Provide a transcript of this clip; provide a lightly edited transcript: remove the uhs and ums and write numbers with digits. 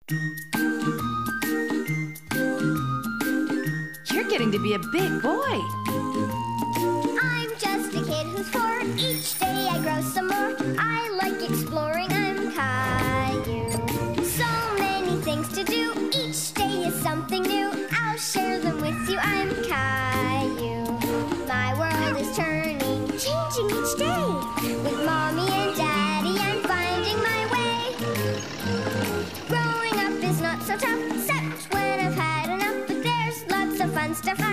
You're getting to be a big boy. I'm just a kid who's 4. Each day I grow some more. I like exploring, I'm Caillou. So many things to do. Each day is something new. I'll share them with you, I'm Caillou. My world is turning, changing each day. With Mommy and Daddy, I'm finding my way. Growing up is not so tough, except when I've had enough. But there's lots of fun stuff.